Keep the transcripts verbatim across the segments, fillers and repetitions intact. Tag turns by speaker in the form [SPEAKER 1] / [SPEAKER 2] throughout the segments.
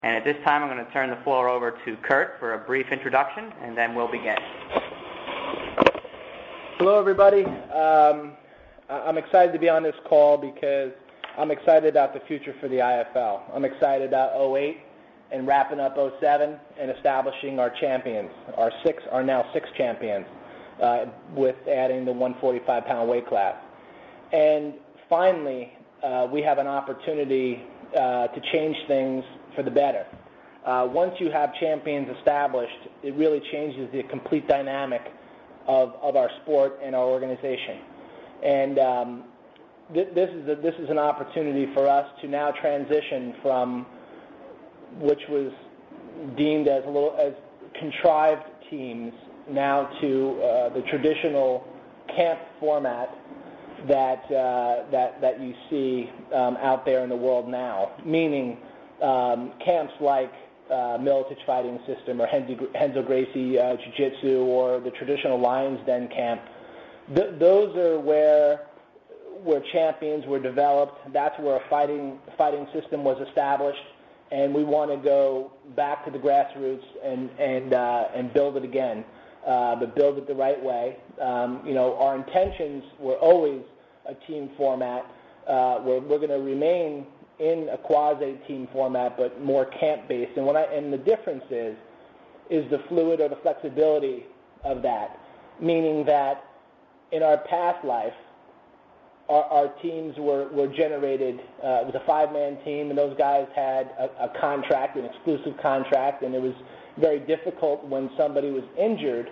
[SPEAKER 1] And at this time, I'm going to turn the floor over to Kurt for a brief introduction, and then we'll begin.
[SPEAKER 2] Hello, everybody. Um, I'm excited to be on this call because I'm excited about the future for the I F L. I'm excited about oh eight and wrapping up oh seven and establishing our champions, our six, our now six champions, uh, with adding the one forty-five pound weight class. And finally, uh, we have an opportunity uh, to change things for the better. Uh, once you have champions established, it really changes the complete dynamic of, of our sport and our organization. And um, th- this is a, this is an opportunity for us to now transition from which was deemed as a little as contrived teams now to uh, the traditional camp format that uh, that that you see um, out there in the world now, meaning um, camps like uh, Miletich Fighting System or Renzo Gracie uh, Jiu-Jitsu or the traditional Lions Den camp. Th- those are where where champions were developed. That's where a fighting fighting system was established, and we want to go back to the grassroots and and uh, and build it again, uh, but build it the right way. Um, you know, our intentions were always a team format. Uh, we're we're going to remain in a quasi-team format, but more camp-based. And what I and the difference is is the fluid or the flexibility of that, meaning that in our past life, our, our teams were were generated. Uh, it was a five-man team, and those guys had a, a contract, an exclusive contract, and it was very difficult when somebody was injured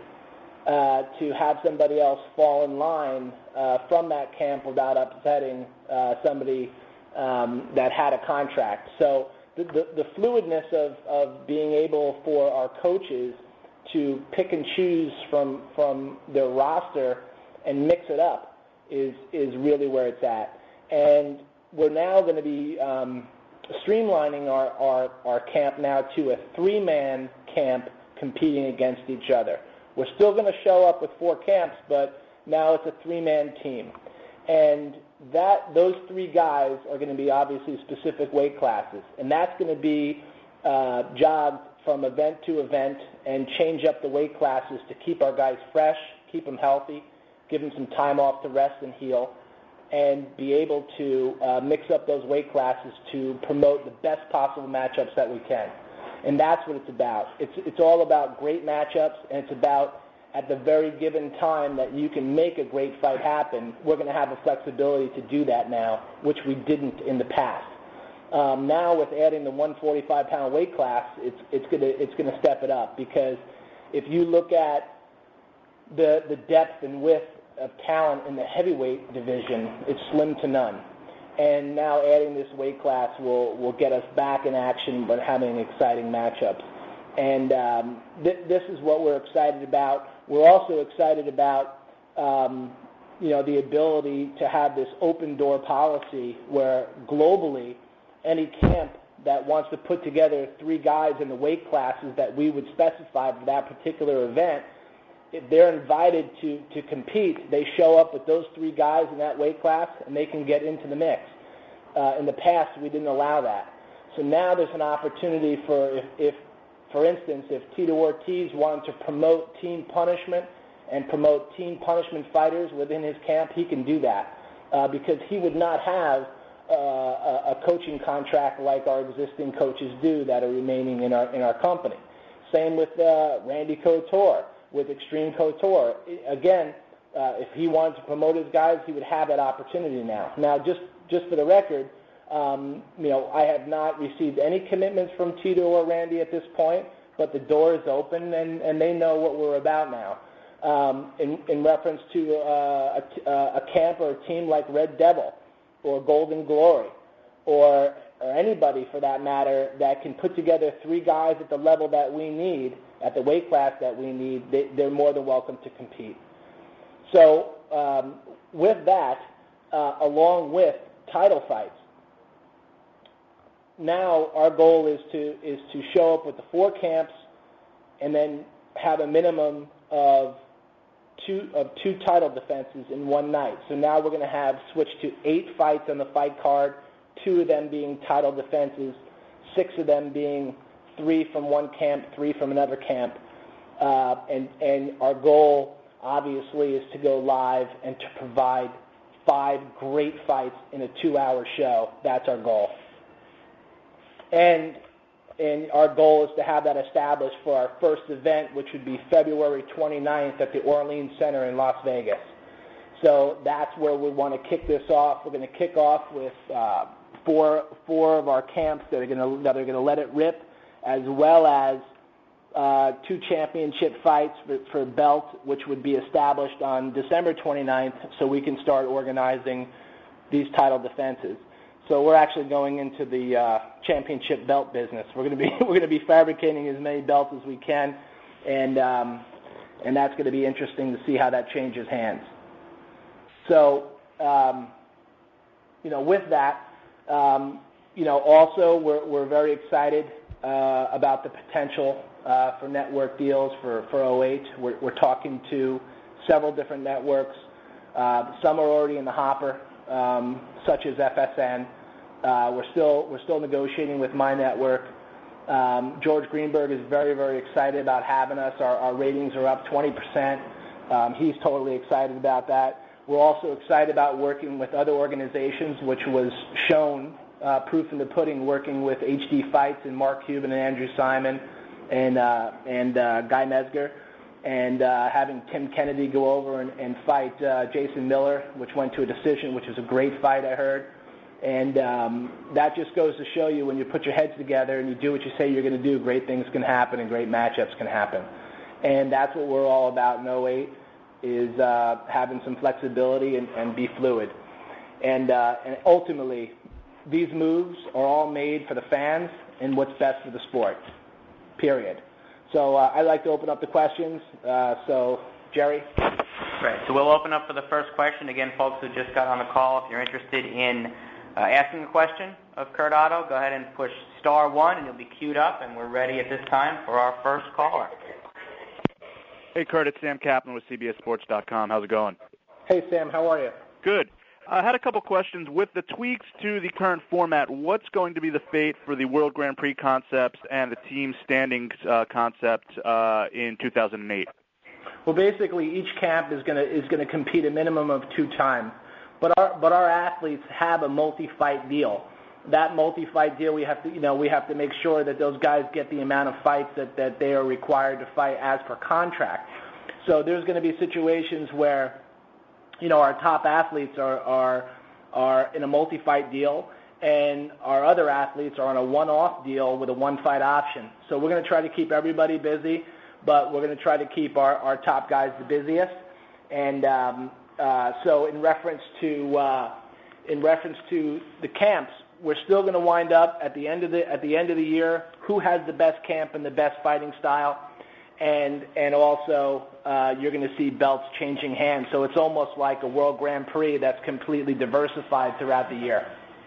[SPEAKER 2] Uh, to have somebody else fall in line uh, from that camp without upsetting uh, somebody um, that had a contract. So the, the, the fluidness of, of being able for our coaches to pick and choose from from their roster and mix it up is is really where it's at. And we're now going to be um, streamlining our, our, our camp now to a three-man camp competing against each other. We're still going to show up with four camps, but now it's a three-man team. And that those three guys are going to be obviously specific weight classes. And that's going to be uh, jogged from event to event and change up the weight classes to keep our guys fresh, keep them healthy, give them some time off to rest and heal, and be able to uh, mix up those weight classes to promote the best possible matchups that we can. And that's what it's about. It's it's all about great matchups, and it's about at the very given time that you can make a great fight happen. We're going to have the flexibility to do that now, which we didn't in the past. Um, now, with adding the one forty-five pound weight class, it's it's going to it's going to step it up, because if you look at the the depth and width of talent in the heavyweight division, it's slim to none. And now adding this weight class will, will get us back in action, but having exciting matchups. And um, th- this is what we're excited about. We're also excited about, um, you know, the ability to have this open door policy where globally any camp that wants to put together three guys in the weight classes that we would specify for that particular event, if they're invited to, to compete, they show up with those three guys in that weight class, and they can get into the mix. Uh, in the past, we didn't allow that. So now there's an opportunity for, if, if for instance, if Tito Ortiz wanted to promote team punishment and promote team punishment fighters within his camp, he can do that, uh, because he would not have uh, a, a coaching contract like our existing coaches do that are remaining in our in our company. Same with uh, Randy Couture, with Extreme Couture. Again, uh, if he wanted to promote his guys, he would have that opportunity now. Now, just just for the record, um, you know, I have not received any commitments from Tito or Randy at this point, but the door is open, and, and they know what we're about now. Um, in, in reference to uh, a, a camp or a team like Red Devil or Golden Glory, or or anybody for that matter that can put together three guys at the level that we need, at the weight class that we need, they, they're more than welcome to compete. So um, with that, uh, along with title fights, now our goal is to is to show up with the four camps and then have a minimum of two of two title defenses in one night. So now we're going to have switched to eight fights on the fight card, two of them being title defenses, six of them being three from one camp, three from another camp. Uh, and, and our goal, obviously, is to go live and to provide five great fights in a two-hour show. That's our goal. And, and our goal is to have that established for our first event, which would be February twenty-ninth at the Orleans Center in Las Vegas. So that's where we want to kick this off. We're going to kick off with uh, four, four of our camps that are going to, that are going to let it rip, as well as uh, two championship fights for, for belt, which would be established on December twenty-ninth, so we can start organizing these title defenses. So we're actually going into the uh, championship belt business. We're going to be we're going to be fabricating as many belts as we can, and um, and that's going to be interesting to see how that changes hands. So, um, you know, with that, um, you know, also we're we're very excited uh, about the potential uh, for network deals for for oh eight. We're, we're talking to several different networks. Uh, some are already in the hopper, um, such as F S N. Uh, we're still we're still negotiating with my network. Um, George Greenberg is very very excited about having us. Our, our ratings are up twenty percent. Um, he's totally excited about that. We're also excited about working with other organizations, which was shown, uh, proof in the pudding, working with H D Fights and Mark Cuban and Andrew Simon and uh, and uh, Guy Mesger, and uh, having Tim Kennedy go over and, and fight uh, Jason Miller, which went to a decision, which was a great fight, I heard. And um, that just goes to show you when you put your heads together and you do what you say you're going to do, great things can happen and great matchups can happen. And that's what we're all about in oh eight. Is uh, having some flexibility and, and be fluid. And, uh, and ultimately, these moves are all made for the fans and what's best for the sport, period. So uh, I'd like to open up the questions. Uh, so, Jerry?
[SPEAKER 1] Great. So we'll open up for the first question. Again, folks who just got on the call, if you're interested in uh, asking a question of Kurt Otto, go ahead and push star one, and you'll be queued up, and we're ready at this time for our first caller.
[SPEAKER 3] Hey, Kurt, it's Sam Kaplan with C B S Sports dot com. How's it going?
[SPEAKER 2] Hey, Sam, how are you?
[SPEAKER 3] Good. I had a couple questions. With the tweaks to the current format, what's going to be the fate for the World Grand Prix concepts and the team standings uh, concept uh, in two thousand eight?
[SPEAKER 2] Well, basically, each camp is going to is going to compete a minimum of two times, but our but our athletes have a multi-fight deal. That multi-fight deal, we have to, you know, we have to make sure that those guys get the amount of fights that, that they are required to fight as per contract. So there's going to be situations where, you know, our top athletes are are are in a multi-fight deal, and our other athletes are on a one-off deal with a one-fight option. So we're going to try to keep everybody busy, but we're going to try to keep our, our top guys the busiest. And um, uh, so in reference to uh, in reference to the camps, we're still going to wind up at the end of the at the end of the year who has the best camp and the best fighting style, and and also uh, you're going to see belts changing hands. So it's almost like a World Grand Prix that's completely diversified throughout the year.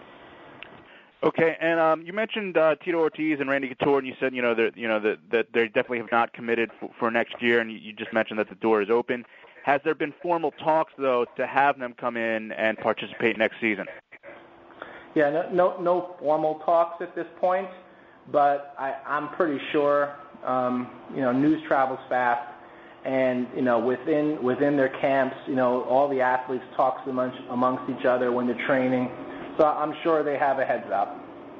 [SPEAKER 3] Okay, and um, you mentioned uh, Tito Ortiz and Randy Couture, and you said you know that you know that, that they definitely have not committed for, for next year, and you, you just mentioned that the door is open. Has there been formal talks though to have them come in and participate next season?
[SPEAKER 2] Yeah, no, no, no formal talks at this point, but I, I'm pretty sure, um, you know, news travels fast, and you know, within within their camps, you know, all the athletes talk amongst, amongst each other when they're training, so I'm sure they have a heads up.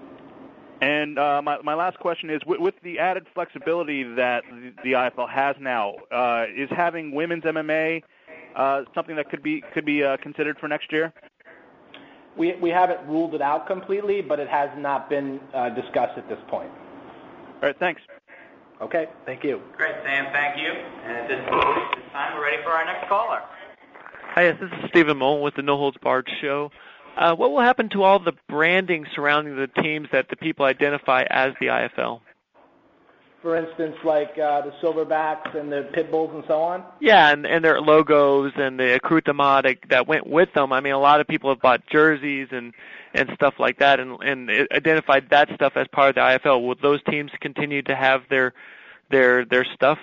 [SPEAKER 3] And uh, my my last question is, with, with the added flexibility that the, the I F L has now, uh, is having women's M M A uh, something that could be could be uh, considered for next year?
[SPEAKER 2] We we haven't ruled it out completely, but it has not been uh, discussed at this point.
[SPEAKER 3] All right, thanks.
[SPEAKER 2] Okay, thank you.
[SPEAKER 1] Great, Sam, thank you. And at this, this time, we're ready for our next caller.
[SPEAKER 4] Hi, yes, this is Stephen Mullen with the No Holds Barred Show. Uh, what will happen to all the branding surrounding the teams that the people identify as the I F L?
[SPEAKER 2] For instance, like uh, the Silverbacks and the Pitbulls and so on?
[SPEAKER 4] Yeah, and, and their logos and the accoutrement that went with them. I mean, a lot of people have bought jerseys and, and stuff like that and, and identified that stuff as part of the I F L. Will those teams continue to have their their their stuff?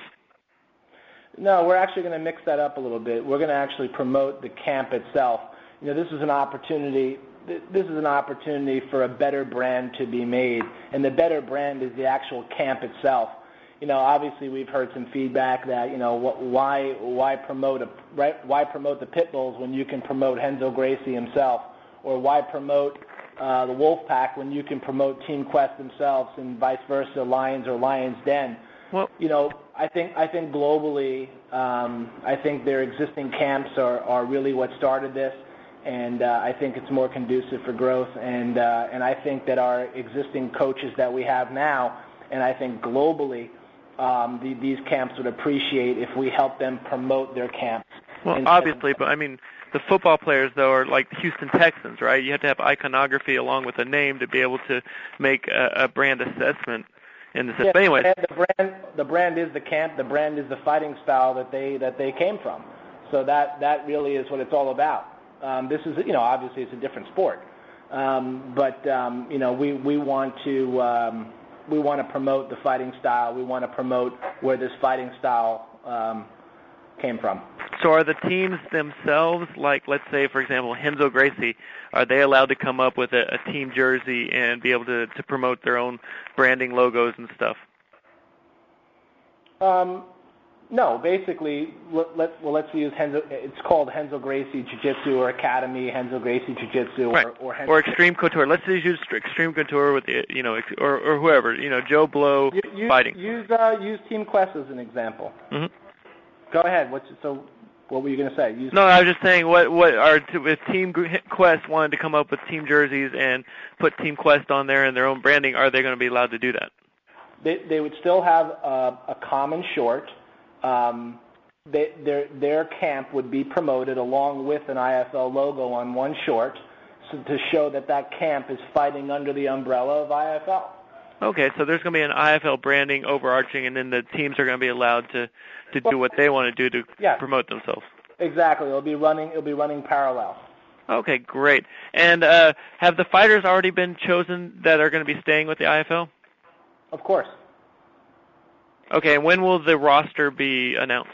[SPEAKER 2] No, we're actually going to mix that up a little bit. We're going to actually promote the camp itself. You know, this is an opportunity th- this is an opportunity for a better brand to be made, and the better brand is the actual camp itself. You know, obviously we've heard some feedback that, you know, what, why why promote a right, why promote the Pit Bulls when you can promote Renzo Gracie himself, or why promote uh, the Wolfpack when you can promote Team Quest themselves, and vice versa, Lions or Lions Den.
[SPEAKER 4] Well,
[SPEAKER 2] you know, I think I think globally, um, I think their existing camps are, are really what started this, and uh, I think it's more conducive for growth, and uh, and I think that our existing coaches that we have now, and I think globally, um, the, these camps would appreciate if we help them promote their camps.
[SPEAKER 4] Well,
[SPEAKER 2] and,
[SPEAKER 4] obviously, but I mean, the football players, though, are like the Houston Texans, right? You have to have iconography along with a name to be able to make a, a brand assessment in the system.
[SPEAKER 2] Yeah,
[SPEAKER 4] but anyway,
[SPEAKER 2] the brand, the brand is the camp. The brand is the fighting style that they that they came from. So that that really is what it's all about. Um, this is, you know, obviously it's a different sport, um, but um, you know, we we want to um, we want to promote the fighting style. We want to promote where this fighting style um, came from.
[SPEAKER 4] So are the teams themselves, like, let's say, for example, Renzo Gracie, are they allowed to come up with a, a team jersey and be able to, to promote their own branding logos and stuff?
[SPEAKER 2] Um, no, basically, let, let, well, let's use Renzo. It's called Renzo Gracie Jiu-Jitsu or Academy Renzo Gracie Jiu-Jitsu,
[SPEAKER 4] right.
[SPEAKER 2] or or, Renzo
[SPEAKER 4] or Extreme Couture. Let's just use Extreme Couture with the, you know, or, or whoever, you know, Joe Blow
[SPEAKER 2] use,
[SPEAKER 4] fighting.
[SPEAKER 2] Use uh, use Team Quest as an example.
[SPEAKER 4] Mm-hmm.
[SPEAKER 2] Go ahead. What's so? What were you going to say? Use
[SPEAKER 4] no, I was just saying, what what are if Team Quest wanted to come up with team jerseys and put Team Quest on there and their own branding, are they going to be allowed to do that?
[SPEAKER 2] They they would still have a, a common short. Um, they, their their camp would be promoted along with an I F L logo on one short, so to show that that camp is fighting under the umbrella of I F L.
[SPEAKER 4] Okay, so there's going to be an I F L branding overarching, and then the teams are going to be allowed to, to do what they want to do to
[SPEAKER 2] yeah.
[SPEAKER 4] promote themselves.
[SPEAKER 2] Exactly. It'll be running. It'll be running parallel.
[SPEAKER 4] Okay, great. And uh, have the fighters already been chosen that are going to be staying with the I F L?
[SPEAKER 2] Of course.
[SPEAKER 4] Okay, and when will the roster be announced?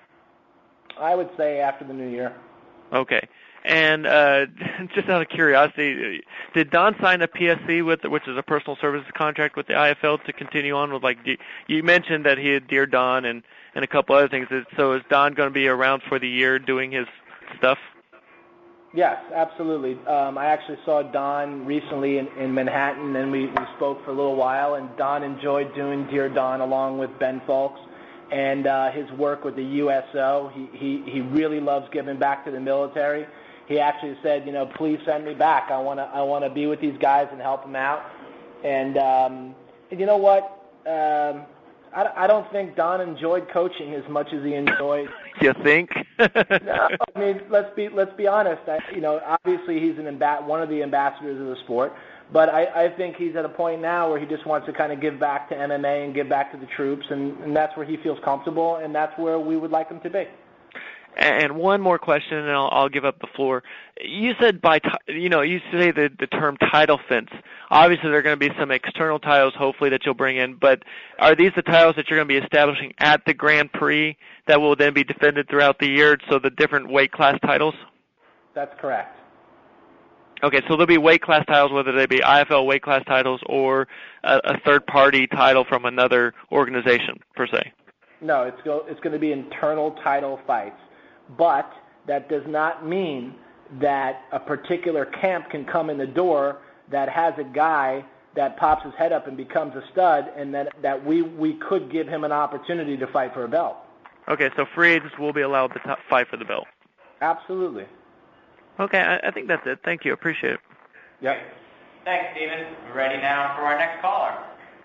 [SPEAKER 2] I would say after the new year.
[SPEAKER 4] Okay. And uh, just out of curiosity, did Don sign a P S C, with, which is a personal services contract with the I F L, to continue on with, like, you mentioned that he had Dear Don and, and a couple other things. So is Don going to be around for the year doing his stuff?
[SPEAKER 2] Yes, absolutely. Um, I actually saw Don recently in, in Manhattan, and we, we spoke for a little while, and Don enjoyed doing Dear Don along with Ben Folks. And uh, his work with the U S O, he, he, he really loves giving back to the military. He actually said, you know, please send me back. I want to I want to be with these guys and help them out. And, um, and you know what? Um, I, I don't think Don enjoyed coaching as much as he enjoyed.
[SPEAKER 4] You think?
[SPEAKER 2] No, I mean, let's be let's be honest. I, you know, obviously he's an amb- one of the ambassadors of the sport, but I, I think he's at a point now where he just wants to kind of give back to M M A and give back to the troops, and, and that's where he feels comfortable, and that's where we would like him to be.
[SPEAKER 4] And one more question, and I'll, I'll give up the floor. You said by, you know, you say the, the term title fence. Obviously, there are going to be some external titles, hopefully, that you'll bring in. But are these the titles that you're going to be establishing at the Grand Prix that will then be defended throughout the year? So the different weight class titles.
[SPEAKER 2] That's correct.
[SPEAKER 4] Okay, so there'll be weight class titles, whether they be I F L weight class titles or a, a third-party title from another organization, per se.
[SPEAKER 2] No, it's go, it's going to be internal title fights. But that does not mean that a particular camp can come in the door that has a guy that pops his head up and becomes a stud, and that, that we, we could give him an opportunity to fight for a belt.
[SPEAKER 4] Okay, so free agents will be allowed to t- fight for the belt.
[SPEAKER 2] Absolutely.
[SPEAKER 4] Okay, I, I think that's it. Thank you. Appreciate it.
[SPEAKER 2] Yep.
[SPEAKER 1] Thanks, Steven. We're ready now for our next caller.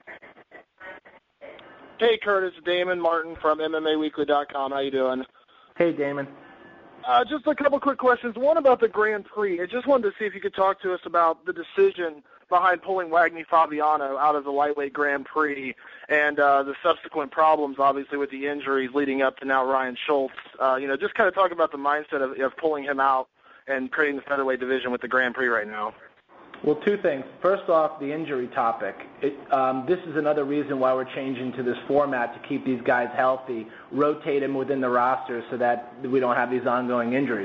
[SPEAKER 5] Hey, Curtis, Damon Martin from M M A Weekly dot com. How you doing?
[SPEAKER 2] Hey, Damon.
[SPEAKER 5] Uh, just a couple quick questions. One about the Grand Prix. I just wanted to see if you could talk to us about the decision behind pulling Wagner Fabiano out of the lightweight Grand Prix and uh, the subsequent problems, obviously, with the injuries leading up to now Ryan Schultz. Uh, you know, just kind of talk about the mindset of, of pulling him out and creating the featherweight division with the Grand Prix right now.
[SPEAKER 2] Well, two things. First off, the injury topic. It, um, this is another reason why we're changing to this format to keep these guys healthy, rotate them within the roster so that we don't have these ongoing injuries.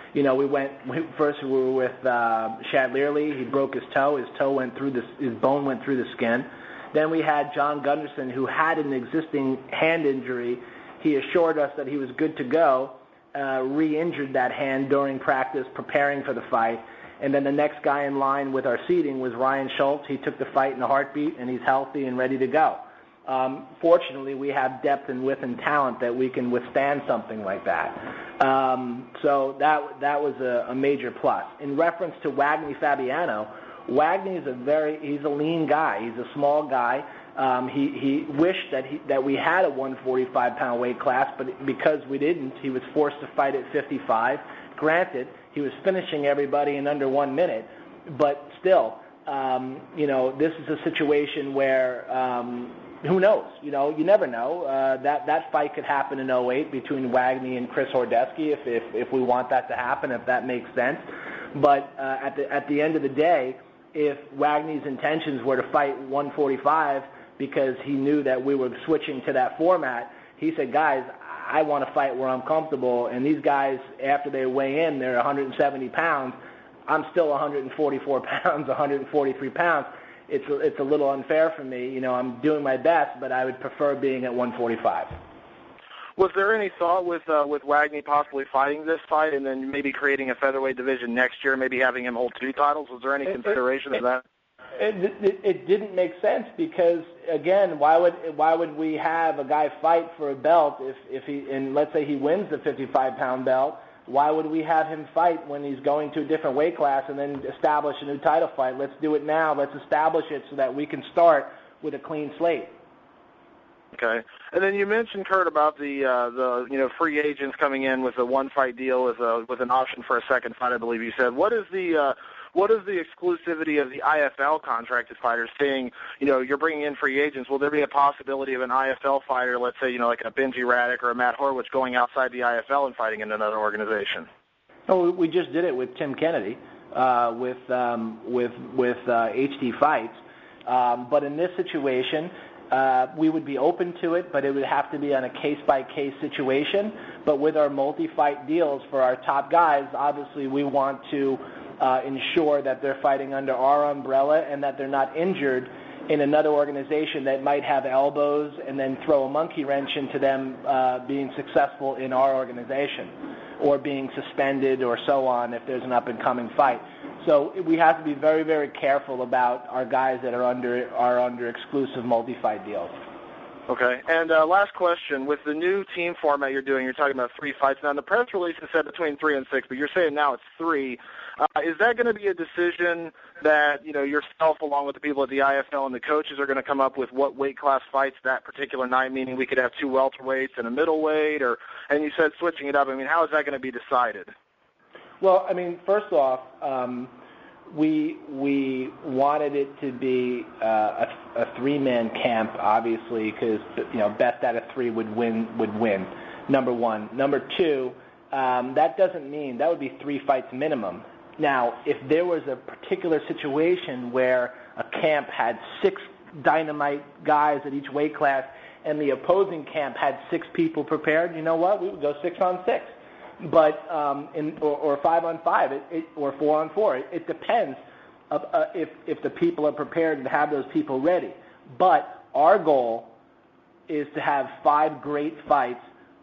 [SPEAKER 2] You know, we went we, first. We were with uh, Shad Learley. He broke his toe. His toe went through the his bone went through the skin. Then we had John Gunderson, who had an existing hand injury. He assured us that he was good to go. Uh, re-injured that hand during practice, preparing for the fight. And then the next guy in line with our seating was Ryan Schultz. He took the fight in a heartbeat, and he's healthy and ready to go. Um, fortunately, we have depth and width and talent that we can withstand something like that. Um, so that that was a, a major plus. In reference to Wagner Fabiano, Wagner is a very he's a lean guy. He's a small guy. Um, he he wished that he that we had a one forty-five pound weight class, but because we didn't, he was forced to fight at fifty-five. Granted, he was finishing everybody in under one minute, but still, um, you know, this is a situation where. Um, Who knows? You know, you never know. Uh, that that fight could happen in oh eight between Wagner and Chris Hordesky, if if if we want that to happen, if that makes sense. But uh, at the at the end of the day, if Wagner's intentions were to fight one forty-five because he knew that we were switching to that format, he said, guys, I want to fight where I'm comfortable, and these guys, after they weigh in, they're one hundred seventy pounds. I'm still one hundred forty-four pounds, one hundred forty-three pounds. It's a, it's a little unfair for me. You know, I'm doing my best, but I would prefer being at one forty-five.
[SPEAKER 5] Was there any thought with uh, with Wagner possibly fighting this fight and then maybe creating a featherweight division next year, maybe having him hold two titles? Was there any
[SPEAKER 2] it,
[SPEAKER 5] consideration
[SPEAKER 2] it,
[SPEAKER 5] of that?
[SPEAKER 2] It, it, it didn't make sense because, again, why would why would we have a guy fight for a belt if, if he and let's say he wins the fifty-five pound belt? Why would we have him fight when he's going to a different weight class and then establish a new title fight? Let's do it now. Let's establish it so that we can start with a clean slate.
[SPEAKER 5] Okay. And then you mentioned, Kurt, about the uh, the you know free agents coming in with a one fight deal with a with an option for a second fight. I believe you said. What is the uh, what is the exclusivity of the I F L contracted fighters? Saying you know you're bringing in free agents. Will there be a possibility of an I F L fighter, let's say you know like a Benji Raddick or a Matt Horwich, going outside the I F L and fighting in another organization?
[SPEAKER 2] Oh, we just did it with Tim Kennedy, uh, with um, with with uh, H D Fights. Um, but in this situation. Uh, we would be open to it, but it would have to be on a case-by-case situation. But with our multi-fight deals for our top guys, obviously we want to uh, ensure that they're fighting under our umbrella and that they're not injured in another organization that might have elbows and then throw a monkey wrench into them uh, being successful in our organization or being suspended or so on if there's an up-and-coming fight. So we have to be very, very careful about our guys that are under are under exclusive multi-fight deals.
[SPEAKER 5] Okay. And uh, last question. With the new team format you're doing, you're talking about three fights. Now, in the press release it said between three and six, but you're saying now it's three. Uh, is that going to be a decision that, you know, yourself along with the people at the I F L and the coaches are going to come up with what weight class fights that particular night, meaning we could have two welterweights and a middleweight, or, and you said switching it up. I mean, how is that going to be decided?
[SPEAKER 2] Well, I mean, first off, um, we we wanted it to be uh, a, a three-man camp, obviously, because you know best out of three would win would win. Number one. Number two, um, that doesn't mean that would be three fights minimum. Now, if there was a particular situation where a camp had six dynamite guys at each weight class and the opposing camp had six people prepared, you know what? We would go six on six. But um, in, or, or five on five, it, it, or four on four. It, it depends of, uh, if if the people are prepared and have those people ready. But our goal is to have five great fights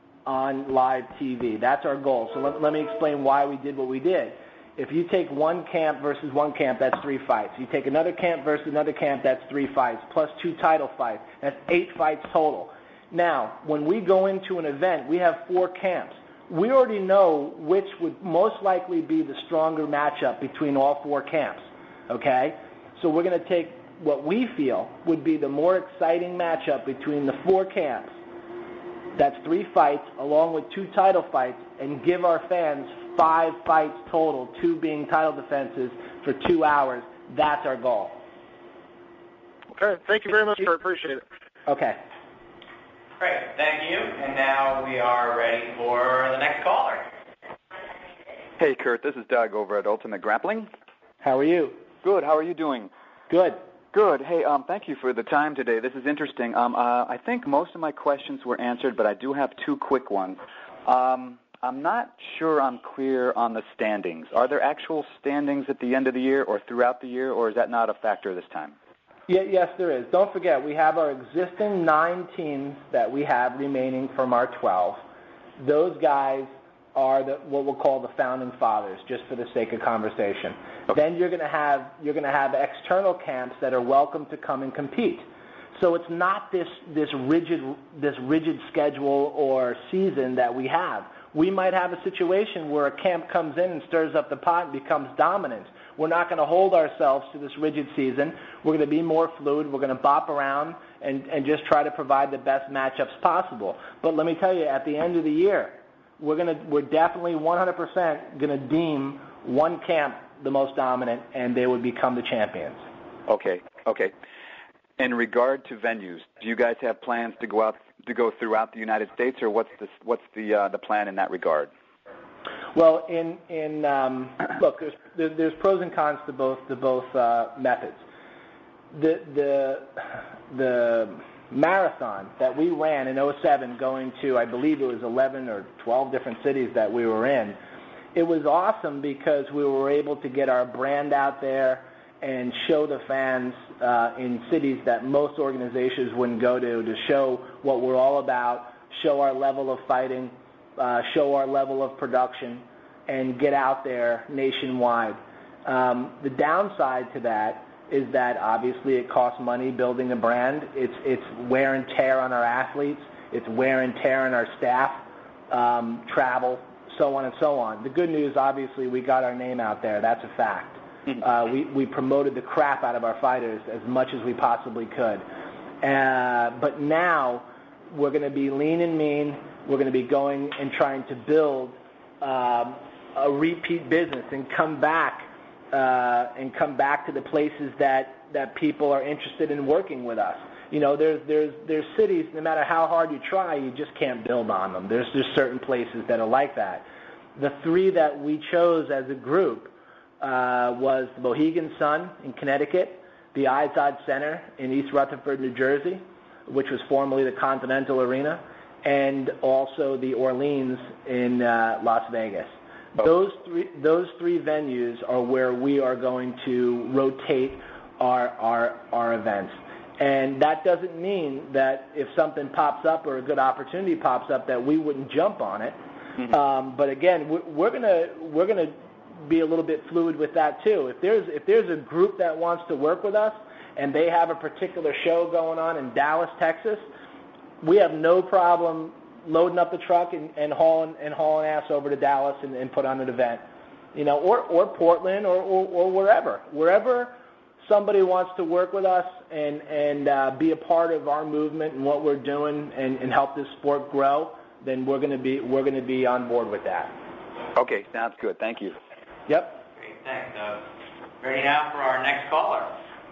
[SPEAKER 2] on live T V. That's our goal. So let, let me explain why we did what we did. If you take one camp versus one camp, that's three fights. You take another camp versus another camp, that's three fights, plus two title fights. That's eight fights total. Now, when we go into an event, we have four camps. We already know which would most likely be the stronger matchup between all four camps, okay? So we're going to take what we feel would be the more exciting matchup between the four camps. That's three fights along with two title fights, and give our fans five fights total, two being title defenses for two hours. That's our goal.
[SPEAKER 5] Okay. Thank you very much, sir. Appreciate it.
[SPEAKER 2] Okay.
[SPEAKER 1] Great, thank you. And now we are ready for the next caller.
[SPEAKER 6] Hey, Kurt, this is Doug over at Ultimate Grappling.
[SPEAKER 2] How are you?
[SPEAKER 6] Good, how are you doing?
[SPEAKER 2] Good.
[SPEAKER 6] Good. Hey, um, thank you for the time today. This is interesting. Um, uh, I think most of my questions were answered, but I do have two quick ones. Um, I'm not sure I'm clear on the standings. Are there actual standings at the end of the year or throughout the year, or is that not a factor this time?
[SPEAKER 2] Yeah, yes, there is. Don't forget, we have our existing nine teams that we have remaining from our twelve. Those guys are the, what we'll call the founding fathers, just for the sake of conversation. Okay. Then you're going to have you're going to have external camps that are welcome to come and compete. So it's not this this rigid this rigid schedule or season that we have. We might have a situation where a camp comes in and stirs up the pot and becomes dominant. We're not going to hold ourselves to this rigid season. We're going to be more fluid. We're going to bop around and, and just try to provide the best matchups possible. But let me tell you, at the end of the year, we're going to we're definitely one hundred percent going to deem one camp the most dominant, and they would become the champions.
[SPEAKER 6] Okay, okay. In regard to venues, do you guys have plans to go out to go throughout the United States, or what's the what's the uh, the plan in that regard?
[SPEAKER 2] Well, in in um, look, there's there's pros and cons to both to both uh, methods. The the the marathon that we ran in oh seven, going to, I believe it was eleven or twelve different cities that we were in. It was awesome because we were able to get our brand out there and show the fans uh, in cities that most organizations wouldn't go to, to show what we're all about, show our level of fighting, uh, show our level of production, and get out there nationwide. Um, the downside to that is that obviously it costs money building a brand. It's it's wear and tear on our athletes. It's wear and tear on our staff, um, travel, so on and so on. The good news, obviously, we got our name out there. That's a fact. Uh, we, we promoted the crap out of our fighters as much as we possibly could. Uh, but now we're going to be lean and mean. We're going to be going and trying to build um, a repeat business and come back uh, and come back to the places that, that people are interested in working with us. You know, there's there's there's cities, no matter how hard you try, you just can't build on them. There's just certain places that are like that. The three that we chose as a group Uh, was the Mohegan Sun in Connecticut, the Izod Center in East Rutherford, New Jersey, which was formerly the Continental Arena, and also the Orleans in uh, Las Vegas. Oh. Those three those three venues are where we are going to rotate our our our events. And that doesn't mean that if something pops up or a good opportunity pops up that we wouldn't jump on it. Mm-hmm. Um, but again, we're, we're gonna we're gonna be a little bit fluid with that too. If there's if there's a group that wants to work with us and they have a particular show going on in Dallas, Texas, we have no problem loading up the truck and, and hauling and hauling ass over to Dallas and, and put on an event, you know, or or Portland or, or, or wherever wherever somebody wants to work with us and and uh, be a part of our movement and what we're doing and, and help this sport grow, then we're going to be we're going to be on board with that.
[SPEAKER 6] Okay, sounds good. Thank you.
[SPEAKER 2] Yep.
[SPEAKER 1] Great, thanks, Doug. Ready now for our next caller.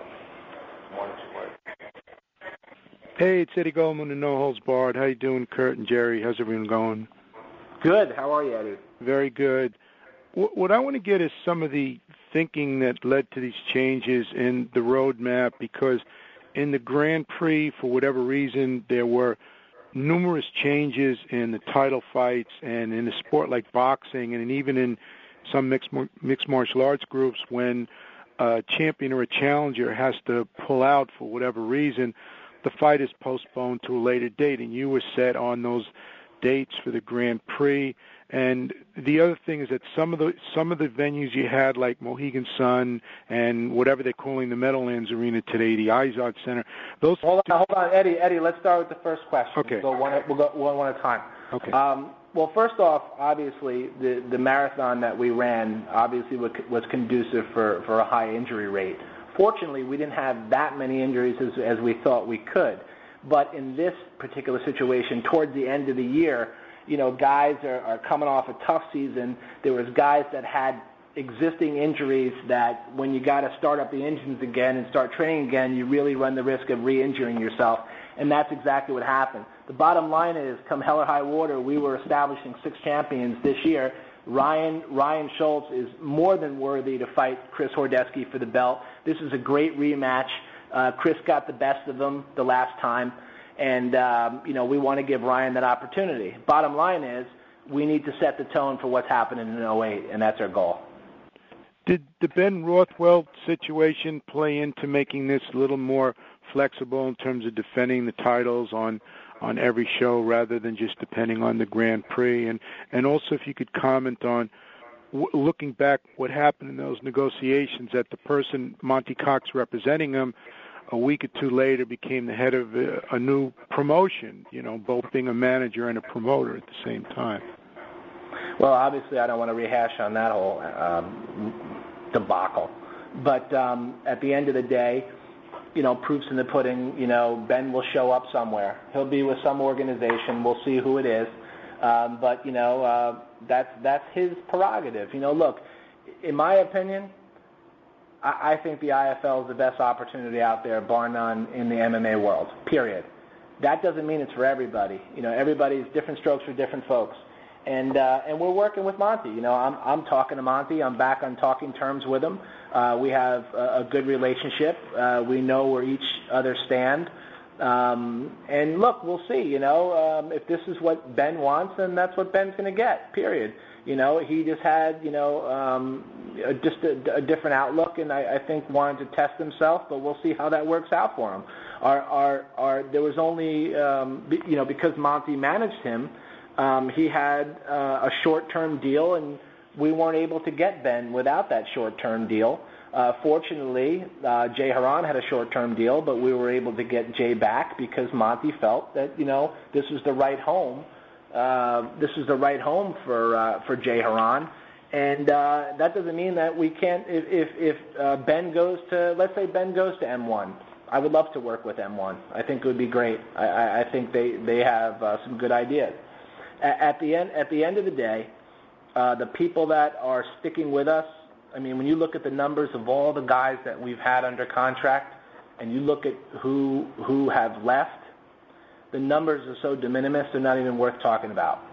[SPEAKER 7] Hey, it's Eddie Goldman and No Holds Barred. How you doing, Kurt and Jerry? How's everyone going?
[SPEAKER 2] Good. How are you, Eddie?
[SPEAKER 7] Very good. What I want to get is some of the thinking that led to these changes in the roadmap, because in the Grand Prix, for whatever reason, there were numerous changes in the title fights and in a sport like boxing and even in some mixed mixed martial arts groups, when a champion or a challenger has to pull out for whatever reason, the fight is postponed to a later date, and you were set on those dates for the Grand Prix. And the other thing is that some of the some of the venues you had, like Mohegan Sun and whatever they're calling the Meadowlands Arena today, the Izod Center, those.
[SPEAKER 2] Hold on, hold on, Eddie. Eddie, let's start with the first question.
[SPEAKER 7] Okay.
[SPEAKER 2] We'll go one, we'll go one, one at a time.
[SPEAKER 7] Okay.
[SPEAKER 2] Um, well, first off, obviously, the the marathon that we ran obviously was, was conducive for, for a high injury rate. Fortunately, we didn't have that many injuries as, as we thought we could. But in this particular situation, towards the end of the year, you know, guys are, are coming off a tough season. There was guys that had existing injuries that when you got to start up the engines again and start training again, you really run the risk of re-injuring yourself. And that's exactly what happened. The bottom line is, come hell or high water, we were establishing six champions this year. Ryan Ryan Schultz is more than worthy to fight Chris Hordesky for the belt. This is a great rematch. Uh, Chris got the best of them the last time. And, um, you know, we want to give Ryan that opportunity. Bottom line is, we need to set the tone for what's happening in oh eight, and that's our goal.
[SPEAKER 7] Did the Ben Rothwell situation play into making this a little more flexible in terms of defending the titles on on every show rather than just depending on the Grand Prix? And, and also if you could comment on, w- looking back, what happened in those negotiations, that the person, Monty Cox, representing him, a week or two later became the head of a, a new promotion, you know, both being a manager and a promoter at the same time.
[SPEAKER 2] Well, obviously, I don't want to rehash on that whole um, debacle. But um, at the end of the day, you know, proof's in the pudding. You know, Ben will show up somewhere. He'll be with some organization. We'll see who it is. Um, but, you know, uh, that's, that's his prerogative. You know, look, in my opinion, I, I think the I F L is the best opportunity out there, bar none, in the M M A world, period. That doesn't mean it's for everybody. You know, everybody's different strokes for different folks. And uh, and we're working with Monty. You know, I'm I'm talking to Monty. I'm back on talking terms with him. Uh, we have a, a good relationship. Uh, we know where each other stand. Um, and look, we'll see. You know, um, if this is what Ben wants, then that's what Ben's going to get. Period. You know, he just had you know um, a, just a, a different outlook, and I, I think wanted to test himself. But we'll see how that works out for him. Our our our there was only um, you know because Monty managed him. Um, he had uh, a short-term deal, and we weren't able to get Ben without that short-term deal. Uh, fortunately, uh, Jay Haran had a short-term deal, but we were able to get Jay back because Monty felt that you know this was the right home. Uh, this is the right home for uh, for Jay Haran, and uh, that doesn't mean that we can't. If if, if uh, Ben goes to, let's say Ben goes to M one, I would love to work with M one. I think it would be great. I, I, I think they they have uh, some good ideas. At the end, at the end of the day, uh, the people that are sticking with us, I mean, when you look at the numbers of all the guys that we've had under contract, and you look at who who have left, the numbers are so de minimis, they're not even worth talking about.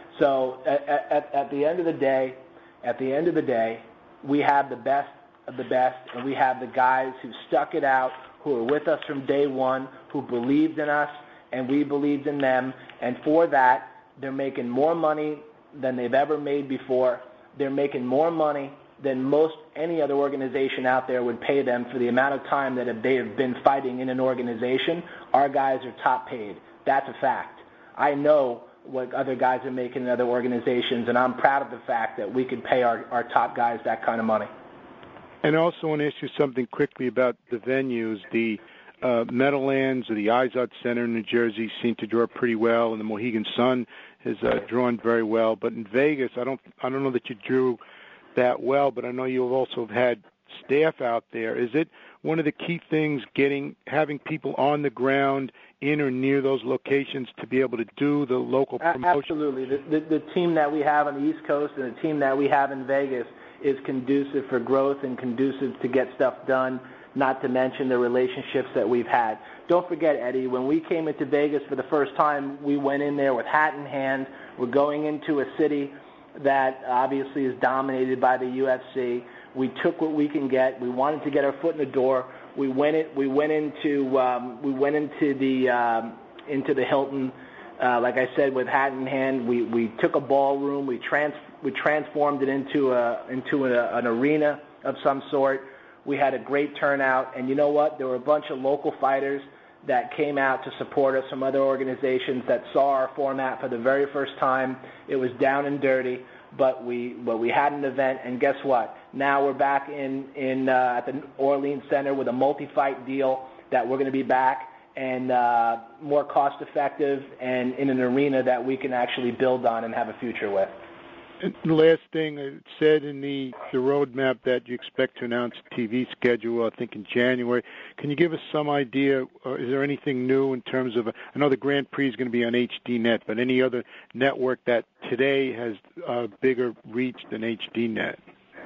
[SPEAKER 2] So at, at, at the end of the day, at the end of the day, we have the best of the best, and we have the guys who stuck it out, who are with us from day one, who believed in us, and we believed in them, and for that, they're making more money than they've ever made before. They're making more money than most any other organization out there would pay them for the amount of time that they have been fighting in an organization. Our guys are top paid. That's a fact. I know what other guys are making in other organizations, and I'm proud of the fact that we can pay our, our top guys that kind of money.
[SPEAKER 7] And I also want to ask you something quickly about the venues. The Uh, Meadowlands or the Izod Center in New Jersey seem to draw pretty well, and the Mohegan Sun has uh, drawn very well. But in Vegas, I don't, I don't know that you drew that well, but I know you've also had staff out there. Is it one of the key things getting, having people on the ground in or near those locations to be able to do the local promotion?
[SPEAKER 2] Absolutely. The, the, the team that we have on the East Coast and the team that we have in Vegas is conducive for growth and conducive to get stuff done, not to mention the relationships that we've had. Don't forget, Eddie, when we came into Vegas for the first time, we went in there with hat in hand. We're going into a city that obviously is dominated by the U F C. We took what we can get. We wanted to get our foot in the door. We went it. We went into um, we went into the um, into the Hilton, uh, like I said, with hat in hand. We we took a ballroom. We trans we transformed it into a into a, an arena of some sort. We had a great turnout, and you know what? There were a bunch of local fighters that came out to support us from other organizations that saw our format for the very first time. It was down and dirty, but we but we had an event, and guess what? Now we're back in in uh, at the Orleans Center with a multi-fight deal that we're going to be back and uh, more cost-effective and in an arena that we can actually build on and have a future with.
[SPEAKER 7] And the last thing, it said in the, the roadmap that you expect to announce a T V schedule, I think, in January. Can you give us some idea, or is there anything new in terms of, I know the Grand Prix is going to be on H D net, but any other network that today has a bigger reach than H D net?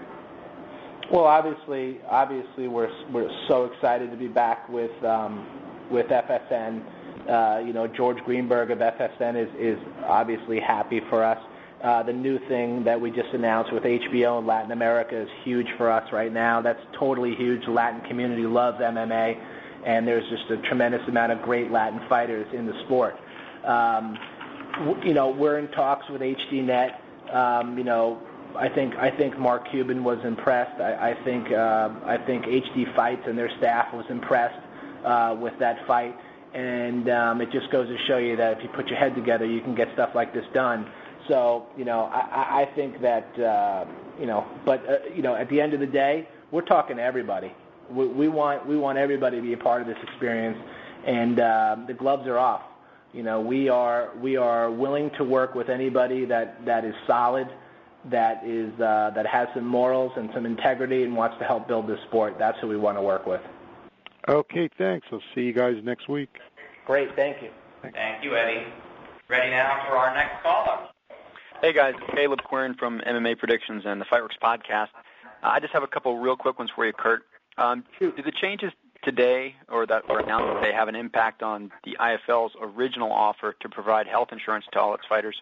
[SPEAKER 2] Well, obviously, obviously we're we're so excited to be back with um, with F S N. Uh, you know, George Greenberg of F S N is, is obviously happy for us. Uh, the new thing that we just announced with H B O in Latin America is huge for us right now. That's totally huge. The Latin community loves M M A, and there's just a tremendous amount of great Latin fighters in the sport. Um, w- you know, we're in talks with H D Net. Um, you know, I think I think Mark Cuban was impressed. I, I think uh, I think H D Fights and their staff was impressed uh, with that fight. And um, it just goes to show you that if you put your head together, you can get stuff like this done. So, you know, I, I think that, uh, you know, but, uh, you know, at the end of the day, we're talking to everybody. We, we want we want everybody to be a part of this experience, and uh, the gloves are off. You know, we are we are willing to work with anybody that, that is solid, that is uh, that has some morals and some integrity and wants to help build this sport. That's who we want to work with.
[SPEAKER 7] Okay, thanks. I'll see you guys next week.
[SPEAKER 2] Great, thank you.
[SPEAKER 1] Thanks. Thank you, Eddie. Ready now for our next caller.
[SPEAKER 8] Hey guys, Caleb Quirin from M M A Predictions and the Fireworks Podcast. Uh, I just have a couple real quick ones for you, Kurt. Um, do the changes today or that were announced today have an impact on the I F L's original offer to provide health insurance to all its fighters?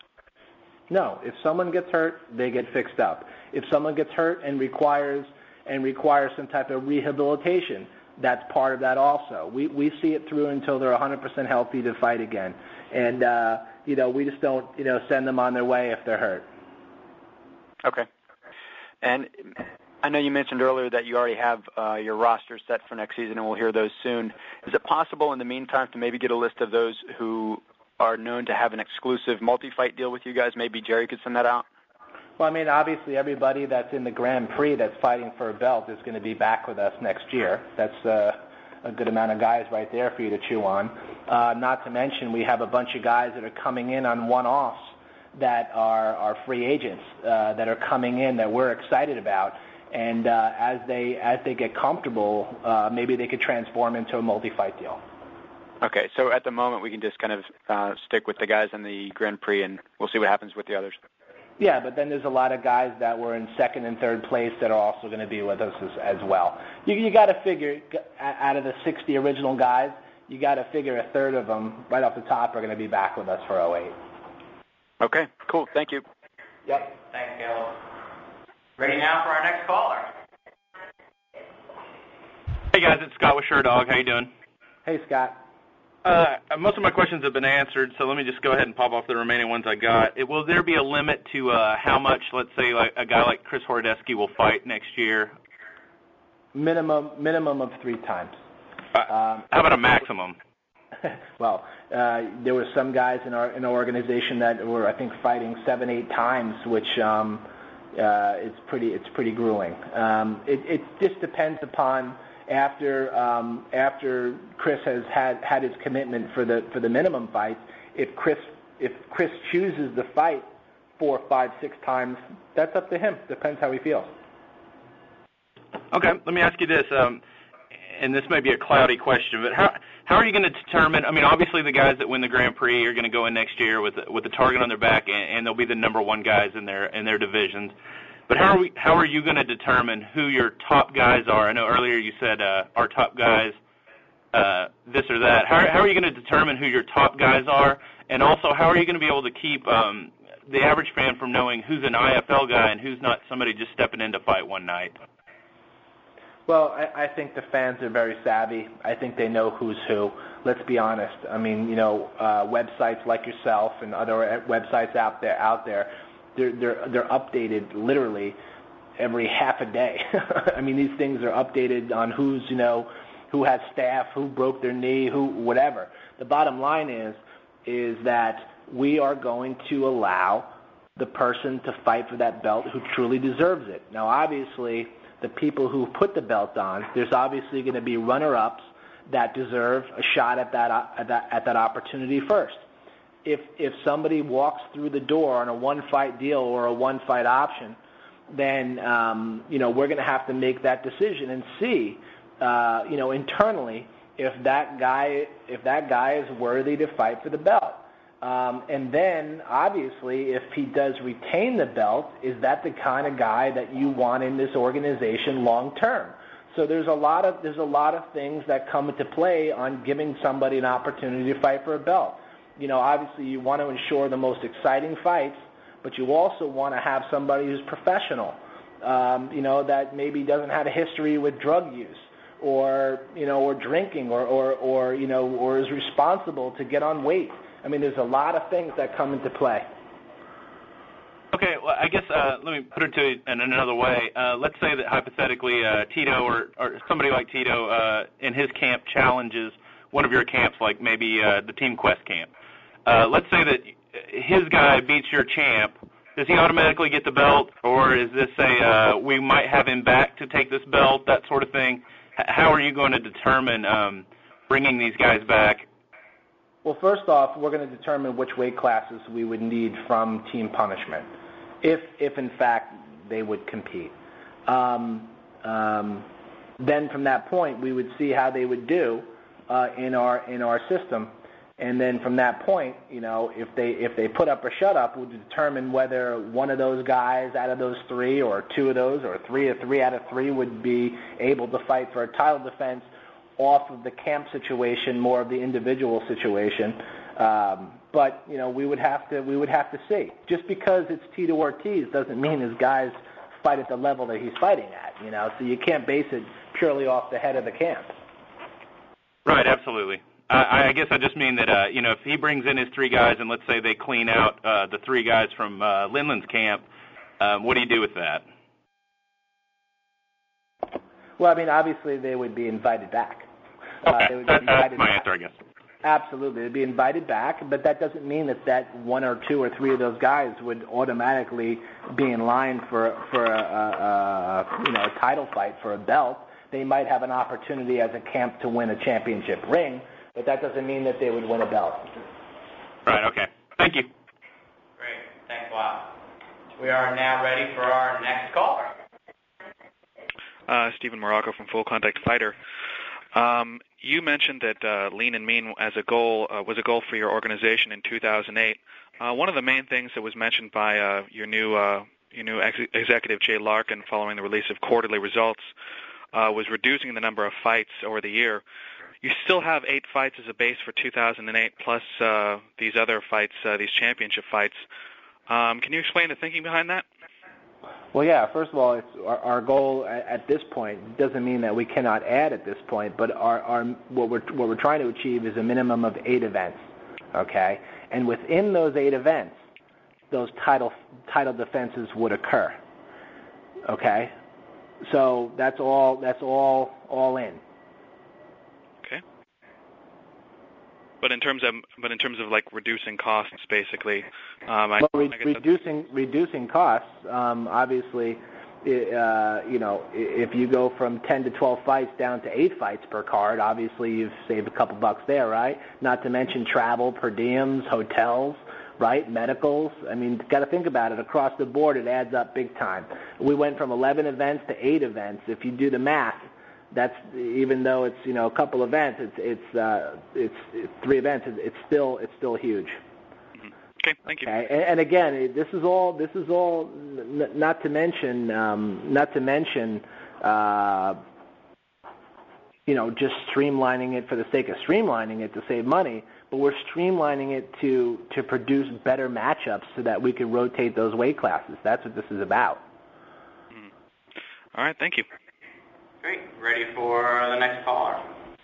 [SPEAKER 2] No. If someone gets hurt, they get fixed up. If someone gets hurt and requires and requires some type of rehabilitation, that's part of that also. We we see it through until they're one hundred percent healthy to fight again. And, uh, you know, we just don't, you know, send them on their way if they're hurt.
[SPEAKER 8] Okay. And I know you mentioned earlier that you already have uh, your roster set for next season, and we'll hear those soon. Is it possible in the meantime to maybe get a list of those who are known to have an exclusive multi-fight deal with you guys? Maybe Jerry could send that out?
[SPEAKER 2] Well, I mean, obviously everybody that's in the Grand Prix that's fighting for a belt is going to be back with us next year. That's uh, a good amount of guys right there for you to chew on. Uh, not to mention we have a bunch of guys that are coming in on one-offs that are, are free agents uh, that are coming in that we're excited about. And uh, as they as they get comfortable, uh, maybe they could transform into a multi-fight deal.
[SPEAKER 8] Okay, so at the moment we can just kind of uh, stick with the guys in the Grand Prix, and we'll see what happens with the others.
[SPEAKER 2] Yeah, but then there's a lot of guys that were in second and third place that are also going to be with us as, as well. You, you got to figure, out of the sixty original guys, you got to figure a third of them right off the top are going to be back with us for oh eight.
[SPEAKER 8] Okay, cool. Thank you.
[SPEAKER 2] Yep.
[SPEAKER 1] Thanks, Caleb. Ready now for our next caller.
[SPEAKER 9] Hey guys, it's Scott with Sherdog. How you doing?
[SPEAKER 2] Hey, Scott.
[SPEAKER 9] Uh, most of my questions have been answered, so let me just go ahead and pop off the remaining ones I got. It, will there be a limit to uh, how much, let's say, like a guy like Chris Horodecki will fight next year?
[SPEAKER 2] Minimum minimum of three times.
[SPEAKER 9] Uh,
[SPEAKER 2] um,
[SPEAKER 9] how about a maximum?
[SPEAKER 2] Well, uh, there were some guys in our in our organization that were, I think, fighting seven, eight times, which um, uh, it's pretty it's pretty grueling. Um, it, it just depends upon. After um, after Chris has had, had his commitment for the for the minimum fights, if Chris if Chris chooses to fight four, five, six times, that's up to him. Depends how he feels.
[SPEAKER 9] Okay, let me ask you this, um, and this may be a cloudy question, but how how are you going to determine? I mean, obviously the guys that win the Grand Prix are going to go in next year with with the target on their back, and, and they'll be the number one guys in their in their divisions. But how are we? How are you going to determine who your top guys are? I know earlier you said uh, our top guys, uh, this or that. How, how are you going to determine who your top guys are? And also, how are you going to be able to keep um, the average fan from knowing who's an I F L guy and who's not somebody just stepping in to fight one night?
[SPEAKER 2] Well, I, I think the fans are very savvy. I think they know who's who. Let's be honest. I mean, you know, uh, websites like yourself and other websites out there out there. They're, they're, they're updated literally every half a day. I mean, these things are updated on who's, you know, who has staph, who broke their knee, who, whatever. The bottom line is, is that we are going to allow the person to fight for that belt who truly deserves it. Now, obviously, the people who put the belt on, there's obviously going to be runner-ups that deserve a shot at that, at that, at that opportunity first. If if somebody walks through the door on a one-fight deal or a one-fight option, then um, you know we're going to have to make that decision and see, uh, you know, internally if that guy if that guy is worthy to fight for the belt. Um, and then obviously, if he does retain the belt, is that the kind of guy that you want in this organization long term? So there's a lot of there's a lot of things that come into play on giving somebody an opportunity to fight for a belt. You know, obviously you want to ensure the most exciting fights, but you also want to have somebody who's professional, um, you know, that maybe doesn't have a history with drug use or, you know, or drinking or, or, or, you know, or is responsible to get on weight. I mean, there's a lot of things that come into play.
[SPEAKER 9] Okay, well, I guess uh, let me put it to it in another way. Uh, let's say that hypothetically uh, Tito or, or somebody like Tito uh, in his camp challenges one of your camps, like maybe uh, the Team Quest camp. Uh, let's say that his guy beats your champ. Does he automatically get the belt, or is this a uh, we might have him back to take this belt, that sort of thing? H- how are you going to determine um, bringing these guys back?
[SPEAKER 2] Well, first off, we're going to determine which weight classes we would need from Team Punishment, if, if in fact, they would compete. Um, um, then from that point, we would see how they would do uh, in our in our system, and then from that point, you know, if they if they put up or shut up, we'll determine whether one of those guys out of those three, or two of those, or three or three out of three would be able to fight for a title defense off of the camp situation, more of the individual situation. Um, but you know, we would have to we would have to see. Just because it's Tito Ortiz doesn't mean his guys fight at the level that he's fighting at. You know, so you can't base it purely off the head of the camp.
[SPEAKER 9] Right, absolutely. I, I guess I just mean that uh, you know, if he brings in his three guys and let's say they clean out uh, the three guys from uh, Lindland's camp, um, what do you do with that?
[SPEAKER 2] Well, I mean, obviously they would be invited back.
[SPEAKER 9] Okay,
[SPEAKER 2] uh, they would be
[SPEAKER 9] that,
[SPEAKER 2] invited
[SPEAKER 9] that's my
[SPEAKER 2] back.
[SPEAKER 9] answer, I guess.
[SPEAKER 2] Absolutely, they'd be invited back, but that doesn't mean that, that one or two or three of those guys would automatically be in line for for a, a, a you know a title fight for a belt. They might have an opportunity as a camp to win a championship ring, but that doesn't mean that they would win a belt.
[SPEAKER 9] Right. Okay. Thank you.
[SPEAKER 1] Great. Thanks a lot. We are now ready for our next caller.
[SPEAKER 10] Uh, Stephen Morocco from Full Contact Fighter. Um, you mentioned that uh, Lean and Mean as a goal uh, was a goal for your organization in two thousand eight. Uh, one of the main things that was mentioned by uh, your new uh, your new ex- executive Jay Larkin following the release of quarterly results uh, was reducing the number of fights over the year. You still have eight fights as a base for two thousand eight, plus uh, these other fights, uh, these championship fights. Um, can you explain the thinking behind that?
[SPEAKER 2] Well, yeah. First of all, it's our, our goal at, at this point doesn't mean that we cannot add at this point, but our, our what we're what we're trying to achieve is a minimum of eight events, okay? And within those eight events, those title title defenses would occur, okay? So that's all. That's all. All in.
[SPEAKER 10] Okay. But in terms of but in terms of like reducing costs, basically, um, I,
[SPEAKER 2] well, re-
[SPEAKER 10] I guess
[SPEAKER 2] reducing reducing costs. Um, obviously, uh, you know, if you go from ten to twelve fights down to eight fights per card, obviously you've saved a couple bucks there, right? Not to mention travel, per diems, hotels, right? Medicals. I mean, got to think about it. Across the board, it adds up big time. We went from eleven events to eight events. If you do the math, that's, even though it's, you know, a couple events, it's it's uh, it's, it's three events. It's still it's still huge.
[SPEAKER 10] Mm-hmm. Okay, thank you.
[SPEAKER 2] Okay, and, and again, this is all this is all n- not to mention um, not to mention uh, you know, just streamlining it for the sake of streamlining it to save money, but we're streamlining it to to produce better matchups so that we can rotate those weight classes. That's what this is about.
[SPEAKER 10] Mm-hmm. All right, thank you.
[SPEAKER 1] Great. Ready for the next caller.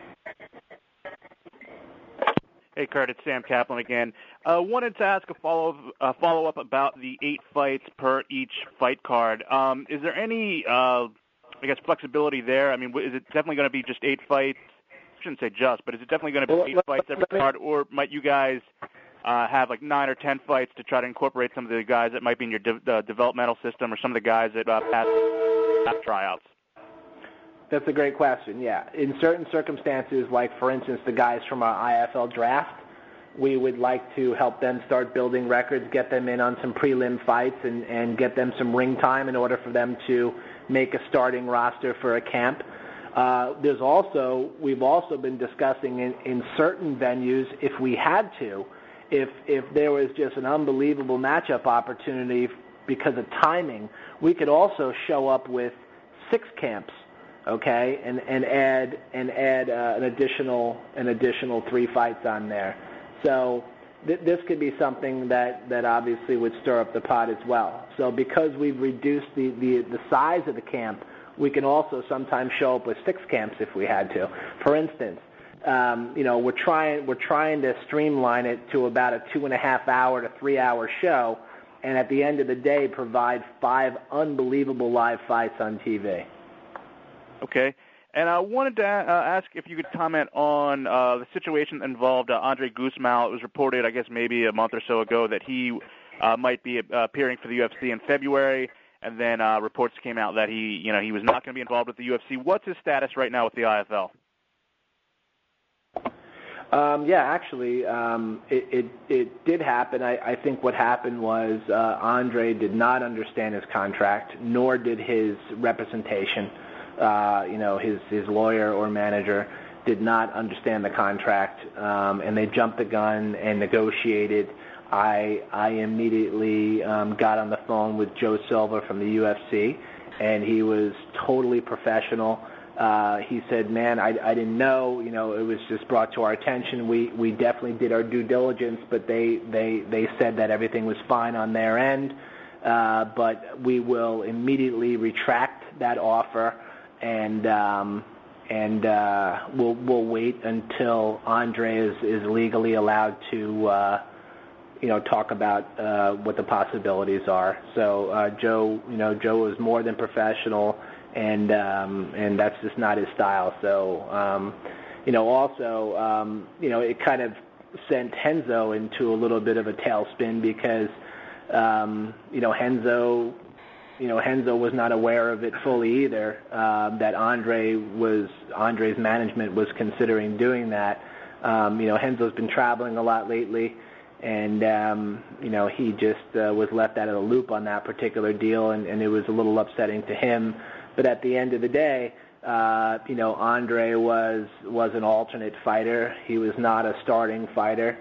[SPEAKER 3] Hey, Kurt, it's Sam Kaplan again. Uh, wanted to ask a follow uh, follow up about the eight fights per each fight card. Um, is there any, uh, I guess, flexibility there? I mean, is it definitely going to be just eight fights? I shouldn't say just, but is it definitely going to be
[SPEAKER 2] Well,
[SPEAKER 3] eight
[SPEAKER 2] let,
[SPEAKER 3] fights every
[SPEAKER 2] me,
[SPEAKER 3] card, or might you guys uh, have like nine or ten fights to try to incorporate some of the guys that might be in your de- uh, developmental system, or some of the guys that uh, pass, pass tryouts?
[SPEAKER 2] That's a great question, yeah. In certain circumstances, like, for instance, the guys from our I F L draft, we would like to help them start building records, get them in on some prelim fights, and, and get them some ring time in order for them to make a starting roster for a camp. Uh, there's also, we've also been discussing in, in certain venues, if we had to, if if there was just an unbelievable matchup opportunity because of timing, we could also show up with six camps, okay, and and add and add uh, an additional an additional three fights on there. So th- this could be something that, that obviously would stir up the pot as well. So because we've reduced the, the, the size of the camp, we can also sometimes show up with six camps if we had to. For instance, um, you know, we're trying we're trying to streamline it to about a two and a half hour to three hour show, and at the end of the day, provide five unbelievable live fights on T V.
[SPEAKER 3] Okay. And I wanted to uh, ask if you could comment on uh, the situation that involved uh, Andre Guzman. It was reported, I guess, maybe a month or so ago that he uh, might be uh, appearing for the U F C in February, and then uh, reports came out that he, you know, he was not going to be involved with the U F C. What's his status right now with the I F L?
[SPEAKER 2] Um, yeah, actually, um, it, it, it did happen. I, I think what happened was uh, Andre did not understand his contract, nor did his representation. Uh, you know, his, his lawyer or manager did not understand the contract, um, and they jumped the gun and negotiated. I, I immediately um, got on the phone with Joe Silva from the U F C, and he was totally professional. Uh, he said, man, I, I didn't know, you know, it was just brought to our attention. We, we definitely did our due diligence, but they, they, they said that everything was fine on their end, uh, but we will immediately retract that offer. And um, and uh, we'll we'll wait until Andre is, is legally allowed to uh, you know talk about uh, what the possibilities are. So uh, Joe, you know, Joe is more than professional, and um, and that's just not his style. So um, you know, also um, you know, it kind of sent Renzo into a little bit of a tailspin because um, you know Renzo. You know, Renzo was not aware of it fully either. Um, that Andre was Andre's management was considering doing that. Um, you know, Renzo's been traveling a lot lately, and um, you know he just uh, was left out of the loop on that particular deal, and, and it was a little upsetting to him. But at the end of the day, uh, you know, Andre was was an alternate fighter. He was not a starting fighter.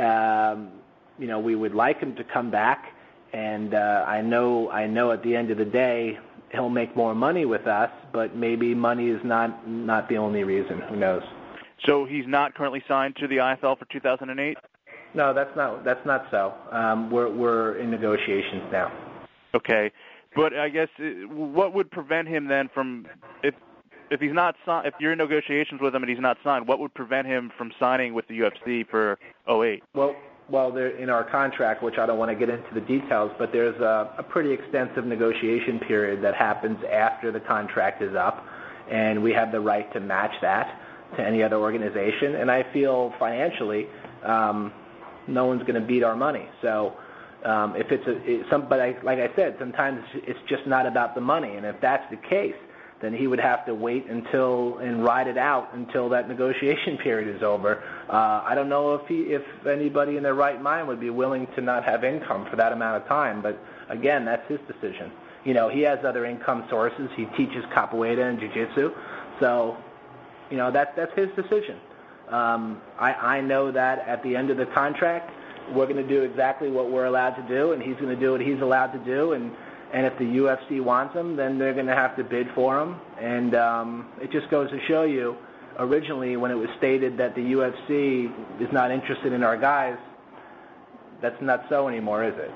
[SPEAKER 2] Um, you know, we would like him to come back. And uh, I know, I know. At the end of the day, he'll make more money with us. But maybe money is not not the only reason. Who knows?
[SPEAKER 3] So he's not currently signed to the I F L for two thousand eight?
[SPEAKER 2] No, that's not that's not so. Um, we're we're in negotiations now.
[SPEAKER 3] Okay, but I guess what would prevent him then from if if he's not si- if you're in negotiations with him and he's not signed, what would prevent him from signing with the U F C for oh eight?
[SPEAKER 2] Well. Well, there, in our contract, which I don't want to get into the details, but there's a, a pretty extensive negotiation period that happens after the contract is up, and we have the right to match that to any other organization. And I feel financially, um, no one's going to beat our money. So um, if it's a, it, some, but I, like I said, sometimes it's just not about the money. And if that's the case, then he would have to wait until and ride it out until that negotiation period is over. Uh, I don't know if he, if anybody in their right mind would be willing to not have income for that amount of time. But again, that's his decision. You know, he has other income sources. He teaches capoeira and jiu-jitsu, so you know that's that's his decision. Um, I, I know that at the end of the contract, we're going to do exactly what we're allowed to do, and he's going to do what he's allowed to do, and. And if the U F C wants him, then they're going to have to bid for him. And um, it just goes to show you, originally when it was stated that the U F C is not interested in our guys, that's not so anymore, is it?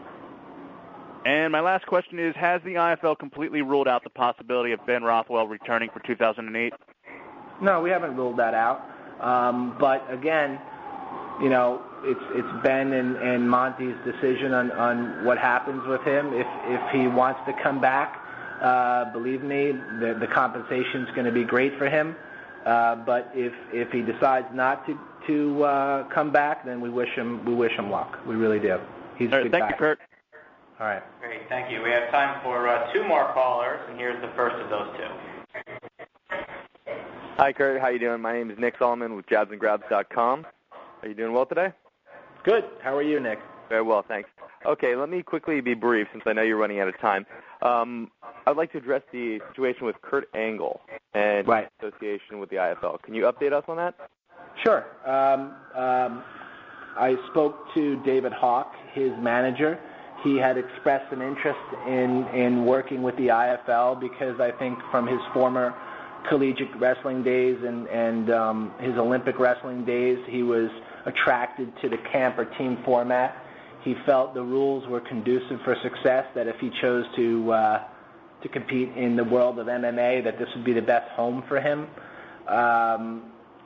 [SPEAKER 3] And my last question is, has the I F L completely ruled out the possibility of Ben Rothwell returning for two thousand eight?
[SPEAKER 2] No, we haven't ruled that out. Um, but again, you know, it's it's Ben and, and Monty's decision on, on what happens with him. If if he wants to come back, uh, believe me, the the compensation is going to be great for him. Uh, but if if he decides not to to uh, come back, then we wish him we wish him luck. We really do. He's
[SPEAKER 3] All
[SPEAKER 2] a
[SPEAKER 3] right,
[SPEAKER 2] good
[SPEAKER 3] thank
[SPEAKER 2] guy.
[SPEAKER 3] you, Kurt.
[SPEAKER 2] All right.
[SPEAKER 1] Great, thank you. We have time for uh, two more callers, and here's the first of those two.
[SPEAKER 11] Hi, Kurt. How you doing? My name is Nick Solomon with jabs and grabs dot com. Are you doing well today?
[SPEAKER 2] Good. How are you, Nick?
[SPEAKER 11] Very well, thanks. Okay, let me quickly be brief since I know you're running out of time. Um, I'd like to address the situation with Kurt Angle and
[SPEAKER 2] right.
[SPEAKER 11] his association with the I F L. Can you update us on that?
[SPEAKER 2] Sure. Um, um, I spoke to David Hawk, his manager. He had expressed an interest in, in working with the I F L because I think from his former collegiate wrestling days and, and um, his Olympic wrestling days, he was attracted to the camp or team format. He felt the rules were conducive for success, that if he chose to uh, to compete in the world of M M A, that this would be the best home for him. Um,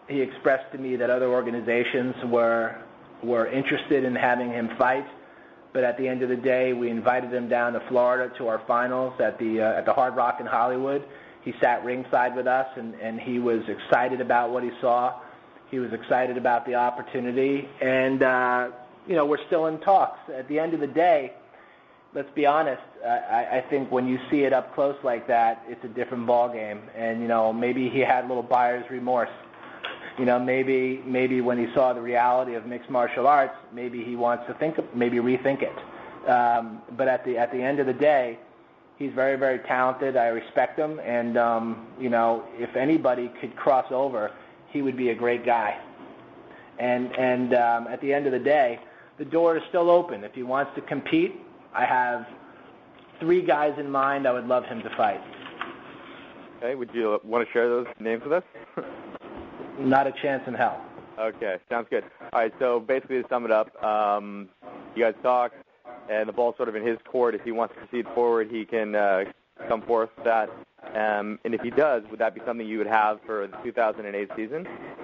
[SPEAKER 2] he expressed to me that other organizations were were interested in having him fight. But at the end of the day, we invited him down to Florida to our finals at the uh, at the Hard Rock in Hollywood. He sat ringside with us, and, and he was excited about what he saw. He was excited about the opportunity, and uh, you know, we're still in talks. At the end of the day, let's be honest. I, I think when you see it up close like that, it's a different ball game. And you know, maybe he had a little buyer's remorse. You know, maybe maybe when he saw the reality of mixed martial arts, maybe he wants to think, maybe rethink it. Um, but at the at the end of the day, he's very very talented. I respect him, and um, you know, if anybody could cross over, he would be a great guy. And and um, at the end of the day, the door is still open. If he wants to compete, I have three guys in mind I would love him to fight.
[SPEAKER 11] Okay, would you want to share those names with us?
[SPEAKER 2] Not a chance in hell.
[SPEAKER 11] Okay, sounds good. All right, so basically to sum it up, um, you guys talked, and the ball's sort of in his court. If he wants to proceed forward, he can uh, come forth with that. Um, and if he does, would that be something you would have for the two thousand eight season?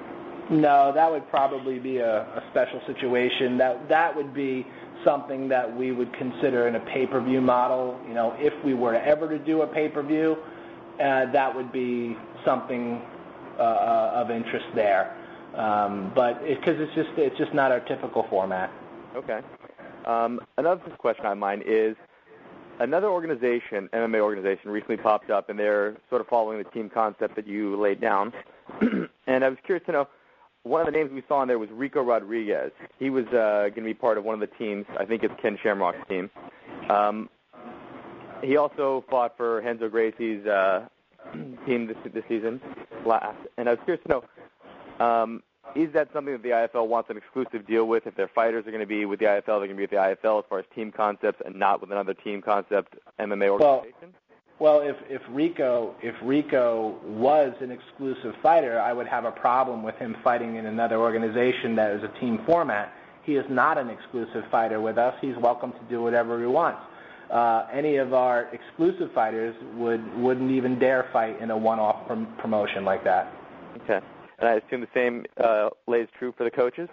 [SPEAKER 2] No, that would probably be a, a special situation. That that would be something that we would consider in a pay-per-view model. You know, if we were ever to do a pay-per-view, uh, that would be something uh, of interest there. Um, but because it, it's just it's just not our typical format.
[SPEAKER 11] Okay. Um, another question on mine is another organization, M M A organization, recently popped up, and they're sort of following the team concept that you laid down. And I was curious to know, one of the names we saw in there was Rico Rodriguez. He was uh, going to be part of one of the teams. I think it's Ken Shamrock's team. Um, he also fought for Renzo Gracie's uh, team this, this season last. And I was curious to know, um, is that something that the I F L wants an exclusive deal with? If their fighters are going to be with the I F L, they're going to be with the I F L as far as team concepts and not with another team concept M M A organization?
[SPEAKER 2] Well, well if, if Rico if Rico was an exclusive fighter, I would have a problem with him fighting in another organization that is a team format. He is not an exclusive fighter with us. He's welcome to do whatever he wants. Uh, any of our exclusive fighters would, wouldn't even dare fight in a one-off prom- promotion like that.
[SPEAKER 11] Okay. And I assume the same uh, lays true for the coaches?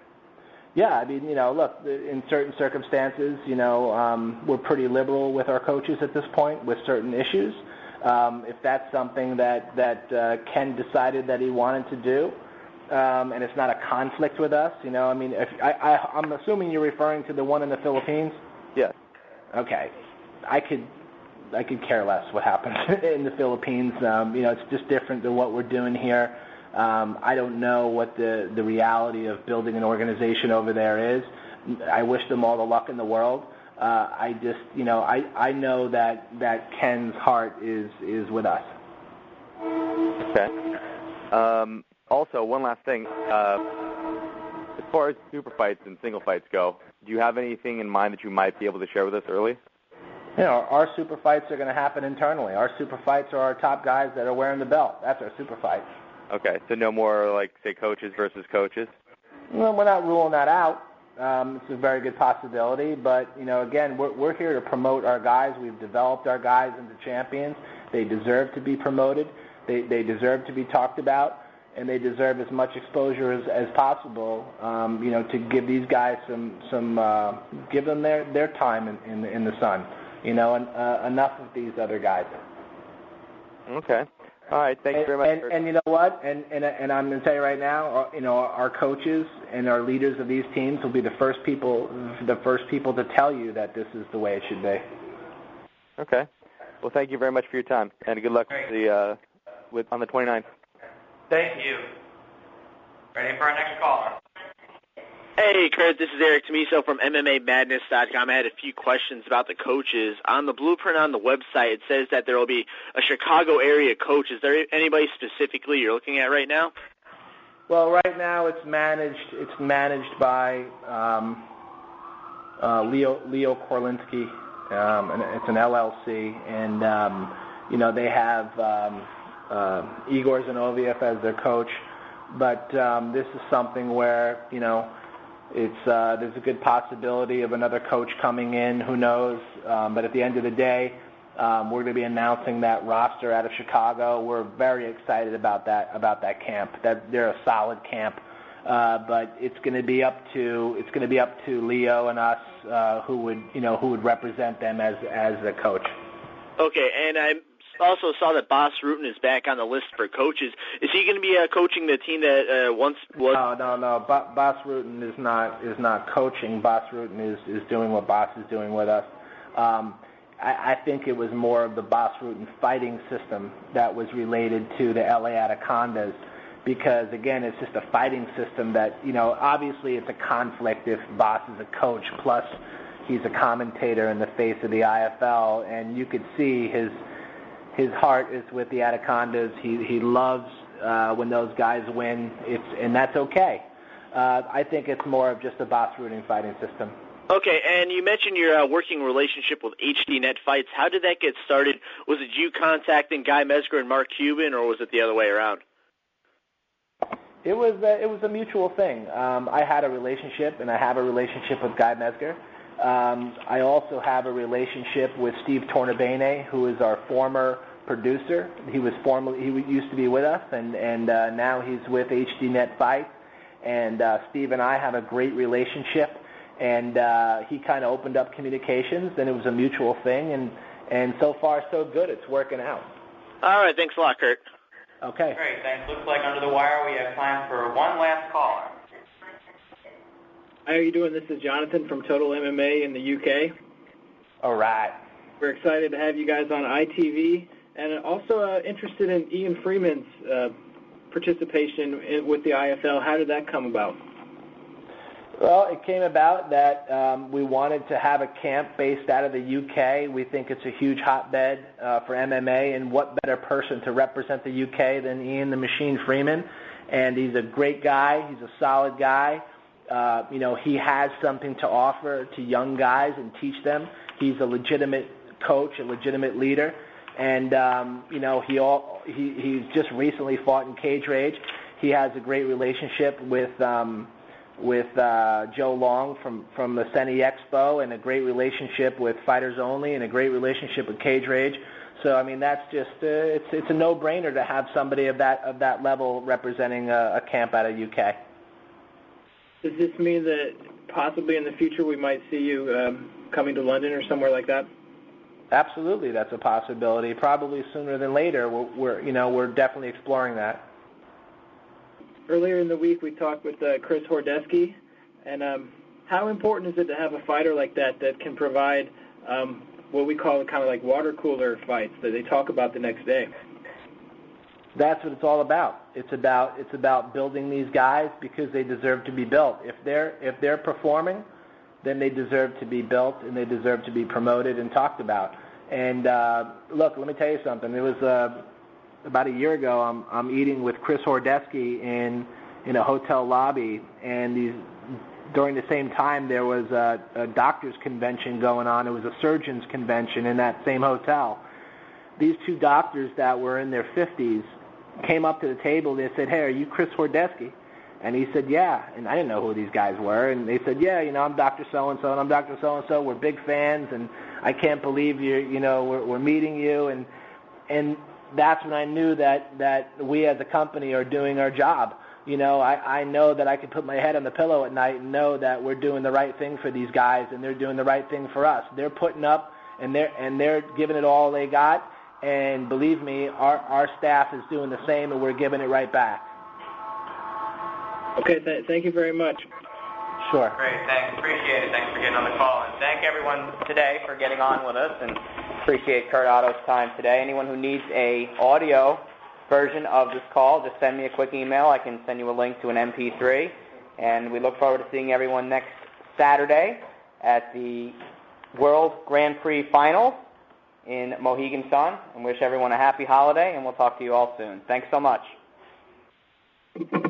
[SPEAKER 2] Yeah, I mean, you know, look, in certain circumstances, you know, um, we're pretty liberal with our coaches at this point with certain issues. Um, if that's something that, that uh, Ken decided that he wanted to do, um, and it's not a conflict with us, you know, I mean, if I, I, I'm assuming you're referring to the one in the Philippines?
[SPEAKER 11] Yes.
[SPEAKER 2] Okay. I could I could care less what happens in the Philippines. Um, you know, it's just different than what we're doing here. Um, I don't know what the, the reality of building an organization over there is. I wish them all the luck in the world. Uh, I just, you know, I, I know that, that Ken's heart is, is with us.
[SPEAKER 11] Okay. Um, also, one last thing. Uh, as far as super fights and single fights go, do you have anything in mind that you might be able to share with us early?
[SPEAKER 2] You know, our super fights are going to happen internally. Our super fights are our top guys that are wearing the belt. That's our super fights.
[SPEAKER 11] Okay, so no more, like, say, coaches versus coaches?
[SPEAKER 2] Well, we're not ruling that out. Um, it's a very good possibility. But, you know, again, we're, we're here to promote our guys. We've developed our guys into champions. They deserve to be promoted. They, they deserve to be talked about. And they deserve as much exposure as, as possible, um, you know, to give these guys some, some uh, give them their, their time in, in, in the sun. You know, and uh, enough of these other guys.
[SPEAKER 11] Okay. All right. Thank you very much.
[SPEAKER 2] And, and, and you know what? And and, and I'm going to tell you right now, you know, our coaches and our leaders of these teams will be the first people, the first people to tell you that this is the way it should be.
[SPEAKER 11] Okay. Well, thank you very much for your time, and good luck with the uh, with on the twenty-ninth.
[SPEAKER 1] Thank you. Ready for our next caller.
[SPEAKER 12] Hey, Kurt, this is Eric Tomiso from M M A Madness dot com. I had a few questions about the coaches. On the blueprint on the website, it says that there will be a Chicago area coach. Is there anybody specifically you're looking at right now?
[SPEAKER 2] Well, right now it's managed. It's managed by um, uh, Leo Leo Korlinski, um, and it's an L L C, and um, you know they have um, uh, Igor Zinoviev as their coach. But um, this is something where you know. It's uh, there's a good possibility of another coach coming in. Who knows? Um, but at the end of the day, Um, we're going to be announcing that roster out of Chicago. We're very excited about that about that camp. That they're a solid camp, uh, but it's going to be up to it's going to be up to Leo and us uh, who would you know who would represent them as as the coach.
[SPEAKER 12] Okay, and I also saw that Bas Rutten is back on the list for coaches. Is he going to be uh, coaching the team that uh, once was?
[SPEAKER 2] No, no, no. Ba- Bas Rutten is not is not coaching. Bas Rutten is is doing what Bas is doing with us. Um, I, I think it was more of the Bas Rutten fighting system that was related to the L A Anacondas, because again, it's just a fighting system that you know. Obviously, it's a conflict if Bas is a coach plus he's a commentator in the face of the I F L, and you could see his. His heart is with the Anacondas. He he loves uh, when those guys win. It's and that's okay. Uh, I think it's more of just a Bas Rutten fighting system.
[SPEAKER 12] Okay, and you mentioned your uh, working relationship with H D Net Fights. How did that get started? Was it you contacting Guy Mezger and Mark Cuban, or was it the other way around?
[SPEAKER 2] It was a, it was a mutual thing. Um, I had a relationship, and I have a relationship with Guy Mezger. Um, I also have a relationship with Steve Tornabene, who is our former producer. He was formerly he used to be with us, and and uh, now he's with H D Net Fights. And uh, Steve and I have a great relationship. And uh, he kind of opened up communications, and it was a mutual thing. And and so far so good. It's working out.
[SPEAKER 12] All right, thanks a lot, Kurt.
[SPEAKER 2] Okay.
[SPEAKER 1] Great, thanks. Looks like under the wire we have time for one last caller.
[SPEAKER 13] How are you doing? This is Jonathan from Total M M A in the U K.
[SPEAKER 2] All right.
[SPEAKER 13] We're excited to have you guys on I T V, and also uh, interested in Ian Freeman's uh, participation in, with the I F L. How did that come about?
[SPEAKER 2] Well, it came about that um, we wanted to have a camp based out of the U K. We think it's a huge hotbed uh, for M M A, and what better person to represent the U K than Ian the Machine Freeman? And he's a great guy. He's a solid guy. Uh, you know, he has something to offer to young guys and teach them. He's a legitimate coach, a legitimate leader, and um, you know, he all he he's just recently fought in Cage Rage. He has a great relationship with um, with uh, Joe Long from from the Seni Expo, and a great relationship with Fighters Only, and a great relationship with Cage Rage. So I mean, that's just uh, it's it's a no-brainer to have somebody of that of that level representing a, a camp out of U K.
[SPEAKER 13] Does this mean that possibly in the future we might see you um, coming to London or somewhere like that?
[SPEAKER 2] Absolutely, that's a possibility. Probably sooner than later. We're, we're you know we're definitely exploring that.
[SPEAKER 13] Earlier in the week we talked with uh, Chris Hordesky, and um, how important is it to have a fighter like that that can provide um, what we call kind of like water cooler fights that they talk about the next day?
[SPEAKER 2] That's what it's all about. It's about it's about building these guys because they deserve to be built. If they're if they're performing, then they deserve to be built and they deserve to be promoted and talked about. And uh, look, let me tell you something. It was uh, about a year ago. I'm I'm eating with Chris Hordesky in in a hotel lobby, and these during the same time there was a, a doctors convention going on. It was a surgeons convention in that same hotel. These two doctors that were in their fifties came up to the table. They said, "Hey, are you Chris Hordesky?" And he said, "Yeah." And I didn't know who these guys were. And they said, "Yeah, you know, I'm Doctor So-and-so, and I'm Doctor So-and-so. We're big fans, and I can't believe you. You know, we're, we're meeting you." And and that's when I knew that that we as a company are doing our job. You know, I, I know that I can put my head on the pillow at night and know that we're doing the right thing for these guys, and they're doing the right thing for us. They're putting up, and they're and they're giving it all they got. And believe me, our, our staff is doing the same, and we're giving it right back.
[SPEAKER 13] Okay, th- thank you very much.
[SPEAKER 2] Sure.
[SPEAKER 1] Great, thanks. Appreciate it. Thanks for getting on the call. And thank everyone today for getting on with us, and appreciate Kurt Otto's time today. Anyone who needs a audio version of this call, just send me a quick email. I can send you a link to an M P three. And we look forward to seeing everyone next Saturday at the World Grand Prix Finals in Mohegan Sun, and wish everyone a happy holiday, and we'll talk to you all soon. Thanks so much.